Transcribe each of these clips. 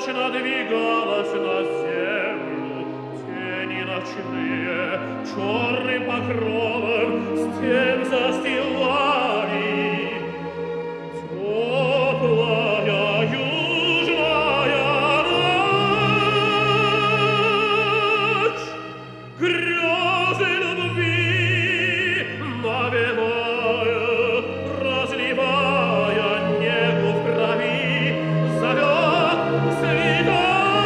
надвигалась на землю, тени ночные черным покровом стен застилали. Теплая южная ночь, грезы любви навевая, разливая негу в крови, зовет свиданию.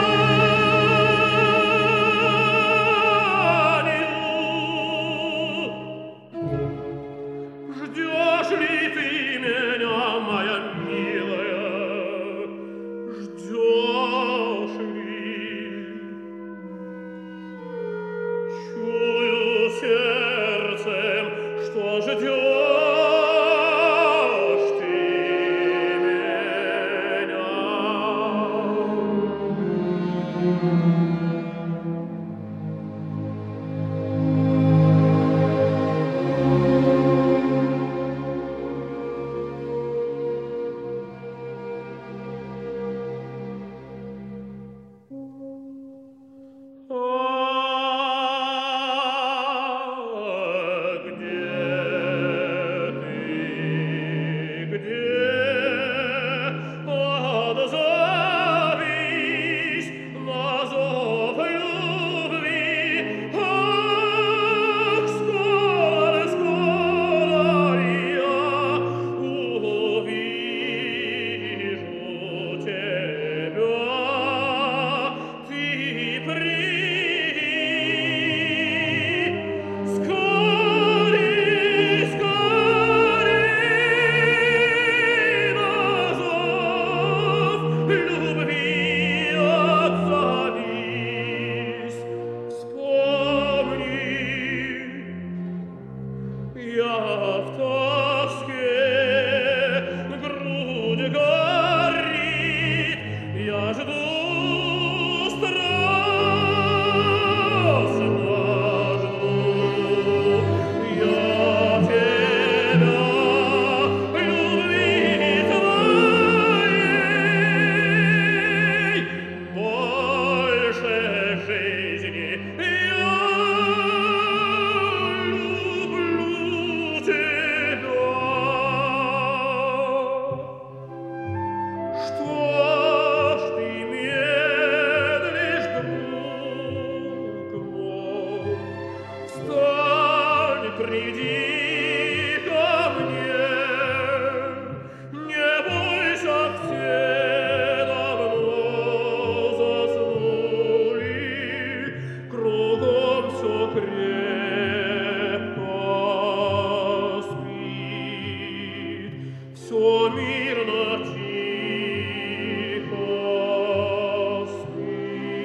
Ждешь ли ты меня, моя милая? Ждешь ли? Чую сердцем, что ждешь ты меня. Отзовись на зов любви. Ах, скоро, скоро я увижу тебя. Ты приди, скорей, скорей на зов любви отзовись. Вспомни, я в тоске, грудь горит, я жду страстно жду я тебя, любви твоей, больше жизни я люблю тебя. Что ж ты медлишь, друг мой? Встань, приди ко мне. Не бойся, все давно заснули, кругом все крепко спит, все мирно тихо спит.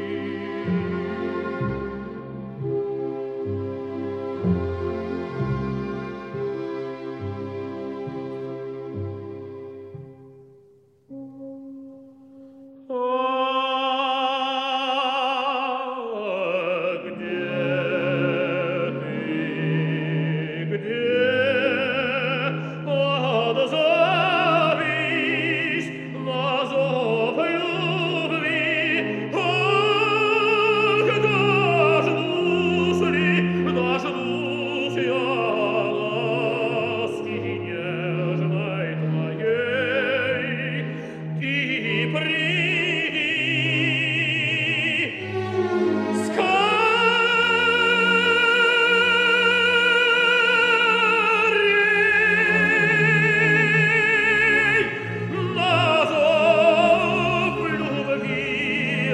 Отзовись на зов любви. Ах, дождусь я ласки нежной твоей. Ты приди, скорей на зов любви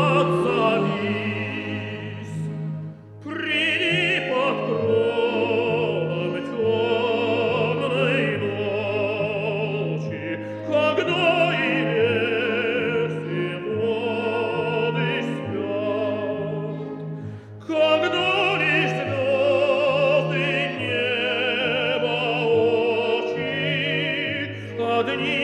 отзовись. Приди под кровом темной ночи, когда и лес, и воды спят, когда лишь звезды неба очи одни